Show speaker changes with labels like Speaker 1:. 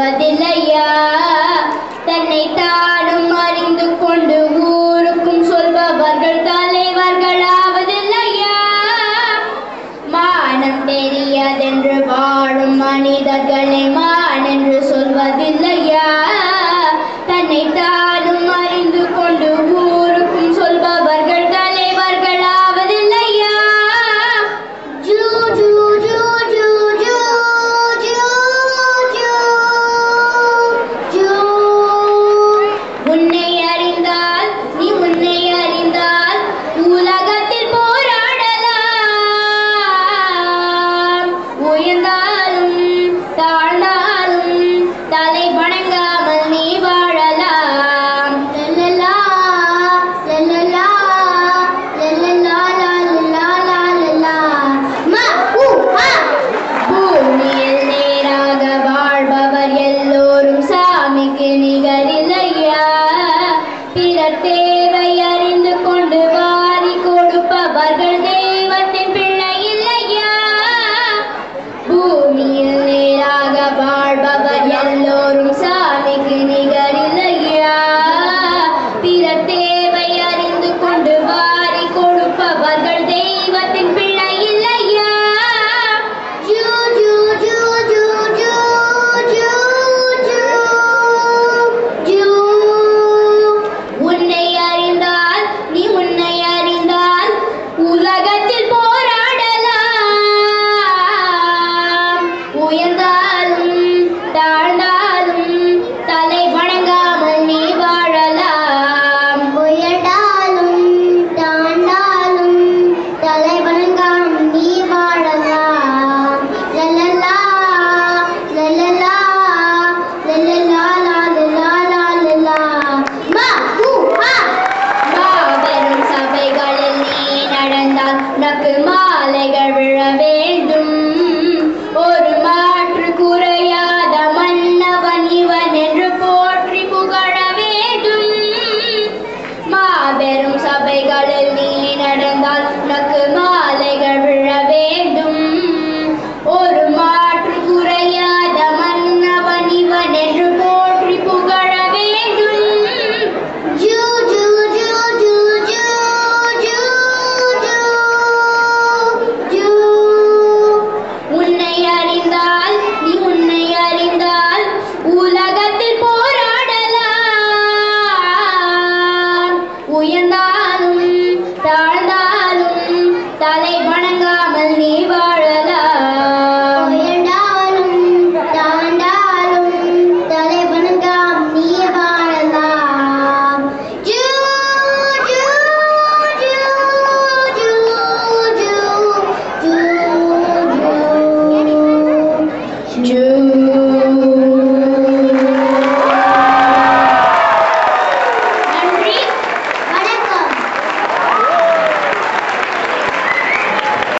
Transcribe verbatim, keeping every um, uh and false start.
Speaker 1: சொல்வதில்லையா தன்னை தானும் அறிந்து கொண்டு ஊருக்கும் சொல்பவர்கள் தலைவர்களாவதில்லையா மானம் தெரியாதென்று வாழும் மனிதர்களை மான் என்று சொல்வதில்லையா தன்னை தானும் அறிந்து கொண்டு ஊருக்கும் சொல்பவர்கள் தலைவர்களாவதில்லையா ஜூ ஜூ ஜூ ஜூ ஜூ ஜூ ஜூ ஜூ உன்னை அறிந்தால் நீ உன்னை அறிந்தால் உலகத்தில் போராடலாம் உயர்ந்தாலும் தாழ்ந்தாலும் தலை வணங்காமல் நீ வாழலாம் லலலா லலலா லலலா லலலா லலலா மா ஊ ஆ பூமியில் நேராக வாழ்பவர் எல்லோரும் சாமிக்கு நிகரில்லையா பிறர் தேவை அறிந்து கொண்டு வாரி கொடுப்பவர்கள் தெய்வத்தின் பிள்ளை இல்லையா பூமியில் நேராக வாழ்பவர் எல்லோரும் சாமிக்கு நிகரில்லையா பிறர் தேவை அறிந்து கொண்டு வாரி கொடுப்பவர்கள் தெய்வத்தின் பிள்ளை இல்லையா ஜூ ஜூ ஜூ ஜூ ஜூ ஜூ ஜூ ஜூ உன்னை அறிந்தால் நீ உன்னை அறிந்தால் உலகத்தில் போராடலாம் உயர்ந்தாலும் தாழ்ந்தாலும் தலை வணங்காமல் நீ வாழலாம் உயர்ந்தாலும் தாழ்ந்தாலும் தலை வணங்காமல் நீ வாழலாம் லலலா லலலா லலலா லலலா லலலா மா ஊ ஆ மாபெரும் சபைகளில் நீ நடந்தால் உனக்கு மாலைகள் விழ வேண்டும் ஒரு மாற்று குறையாத மன்னவன் இவன் என்று போற்றி புகழ வேண்டும் மாபெரும் சபைகளில் நீ நடந்தால் உனக்கு மாலைகள் விழ வேண்டும் ஒரு மாற்று குறையாத மன்னவன் இவன் என்று போற்றி புகழ வேண்டும் ஜூ ஜூ ஜூ ஜூ ஜூ ஜூ ஜூ ஜூ உன்னை அறிந்தால் நீ உன்னை அறிந்தால் உலகத்தில் போராடலாம் உயர்ந்தாலும் தாழ்ந்தாலும் தலை வணங்காமல் நீ வாழலாம் உயர்ந்தாலும் தாழ்ந்தாலும் தலை வணங்காமல் நீ வாழலாம் ஜூ ஜூ ஜூ ஜூ ஜூ ஜூ ஜூ